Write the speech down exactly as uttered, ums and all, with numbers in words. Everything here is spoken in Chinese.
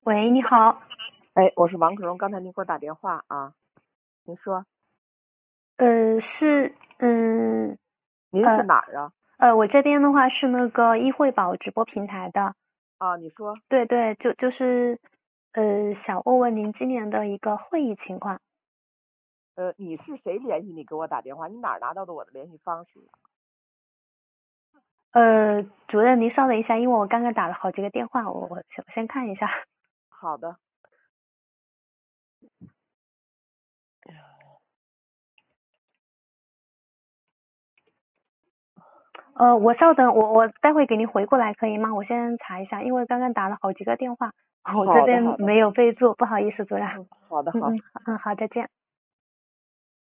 喂，你好。 哎，我是王可荣，刚才您给我打电话啊，您说呃，是，嗯， 您是呃， 哪儿啊？ 呃，我这边的话是那个易惠宝直播平台的。 啊，你说， 对对，就就是，呃，想问问您今年的一个会议情况。 呃，你是谁联系你给我打电话？你哪儿拿到的我的联系方式？ 呃，主任您稍等一下，因为我刚刚打了好几个电话，我我先先看一下。 好的， 呃，我稍等，我我待会给您回过来可以吗？我先查一下，因为刚刚打了好几个电话，我这好的，好的， 边没有备注，不好意思，主任。 嗯，好的，好。 嗯嗯嗯，好，再见。